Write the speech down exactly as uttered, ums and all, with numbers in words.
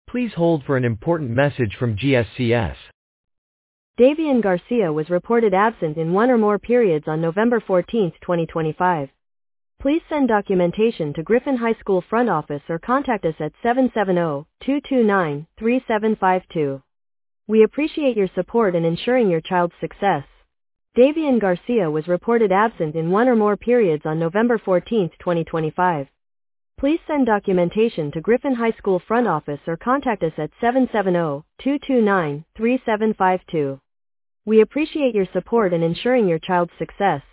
Please hold for an important message from G S C S. Davian Garcia was reported absent in one or more periods on November fourteenth, twenty twenty-five. Please send documentation to Griffin High School front office or contact us at seven seven zero, two two nine, three seven five two. We appreciate your support in ensuring your child's success. Davian Garcia was reported absent in one or more periods on November fourteenth, twenty twenty-five. Please send documentation to Griffin High School front office or contact us at seven seven zero, two two nine, three seven five two. We appreciate your support in ensuring your child's success.